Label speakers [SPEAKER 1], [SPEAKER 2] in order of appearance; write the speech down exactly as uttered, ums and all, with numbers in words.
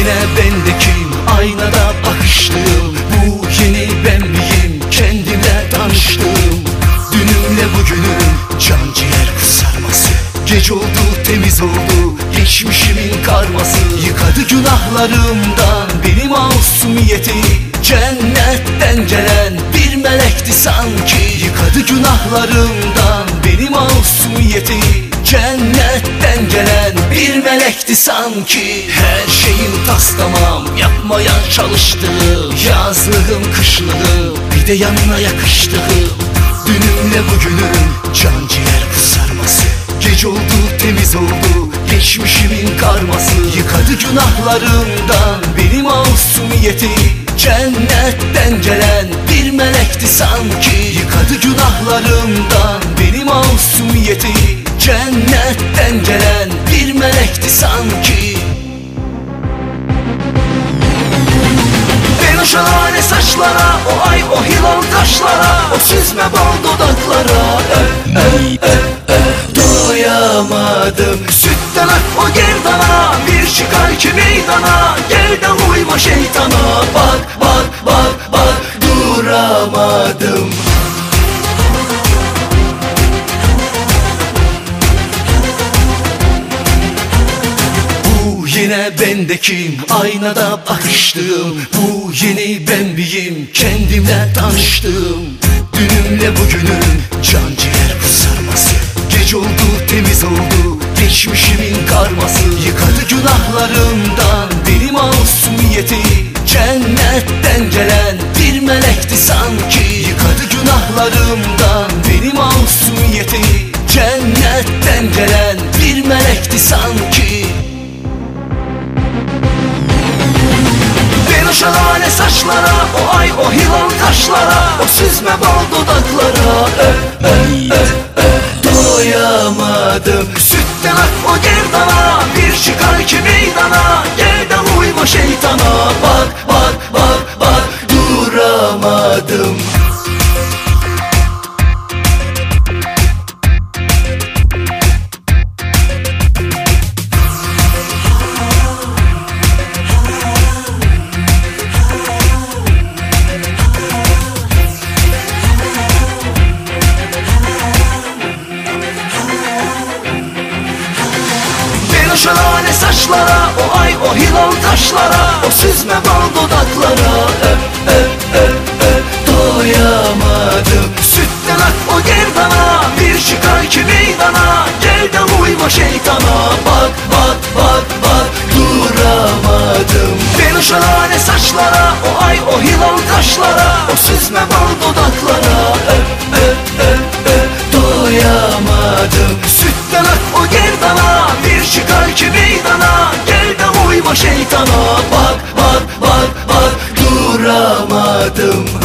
[SPEAKER 1] yine bendekim, aynada bakıştım. Bu yeni ben miyim, kendimle tanıştım. Dünümle bugünüm, can ciğer kızarması. Gece oldu, temiz oldu, geçmişimin karması. Yıkadı günahlarımdan benim masumiyeti. Cennetten gelen bir melekti sanki. Yıkadı günahlarımdan benim masumiyeti. Cennetten gelen bir melekti sanki. Her şeyin tas tamam, yapmaya çalıştığım, yazlığım kışlığım, bir de yanına yakıştığım. Dünümle bugünüm, can ciğer kızarması. Gece oldu, temiz oldu, geçmişimin karması. Yıkadı günahlarımdan benim masumiyeti. Cennetten gelen bir melekti sanki. Yıkadı günahlarımdan benim masumiyeti. Cennetten gelen bir melekti sanki. Ben o şahane saçlara, o ay o hilal taşlara, o süzme bal dudaklara öp öp öp öp doyamadım. Sütten ak o gerdana, bir çıkar ki meydana. Gel de uyma şeytana, bak bak bak bak duramadım. Yine bendekim, aynada bakıştım. Bu yeni ben miyim, kendimle tanıştım. Dünümle bugünüm, can ciğer kızarması. Gece oldu, temiz oldu, geçmişimin karması. Yıkadı günahlarımdan benim masumiyeti. Cennetten gelen bir melekti sanki. Yıkadı günahlarımdan benim masumiyeti. Cennetten gelen bir melekti sanki. O şahane saçlara, o ay o hilal taşlara, o süzme bal dudaklara öp öp öp öp doyamadım. Sütten ak o gerdana, bir çıkar ki meydana. Gel de uyma şeytana, bak bak bak bak duramadım. O şahane saçlara, o ay o hilal taşlara, o süzme bal dudaklara öp öp öp öp doyamadım. Sütten ak o gerdana, bir çıkar ki meydana. Gel de uyma şeytana, bak bak bak bak duramadım. Ben o şahane saçlara, o ay o hilal taşlara, o süzme bal dudaklara öp öp öp öp doyamadım. Sütten ak o gerdana, bir çıkar ki meydana. Gel de uyma şeytana, bak bak bak bak duramadım.